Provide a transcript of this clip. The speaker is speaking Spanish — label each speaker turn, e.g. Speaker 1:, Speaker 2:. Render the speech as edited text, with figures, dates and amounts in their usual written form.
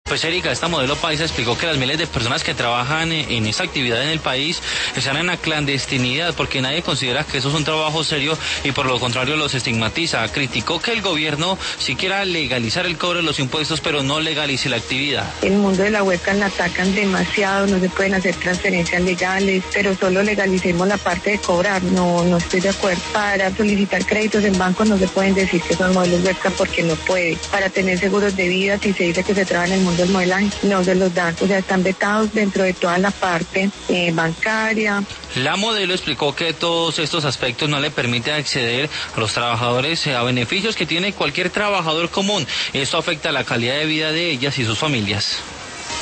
Speaker 1: Pues Erika, esta modelo paisa explicó que las miles de personas que trabajan en esta actividad en el país están en la clandestinidad porque nadie considera que eso es un trabajo serio y por lo contrario los estigmatiza. Criticó que el gobierno sí quiera legalizar el cobro de los impuestos pero no legalice la actividad.
Speaker 2: El mundo de la webcam la atacan demasiado, no se pueden hacer transferencias legales, pero solo legalicemos la parte de cobrar. No estoy de acuerdo. Para solicitar créditos en bancos no se pueden decir que son modelos webcam porque no puede. Para tener seguros de vida, si se dice que se trabaja en el mundo del modelaje, no se los dan, o sea, están vetados dentro de toda la parte bancaria.
Speaker 1: La modelo explicó que todos estos aspectos no le permiten acceder a los trabajadores a beneficios que tiene cualquier trabajador común. Esto afecta la calidad de vida de ellas y sus familias.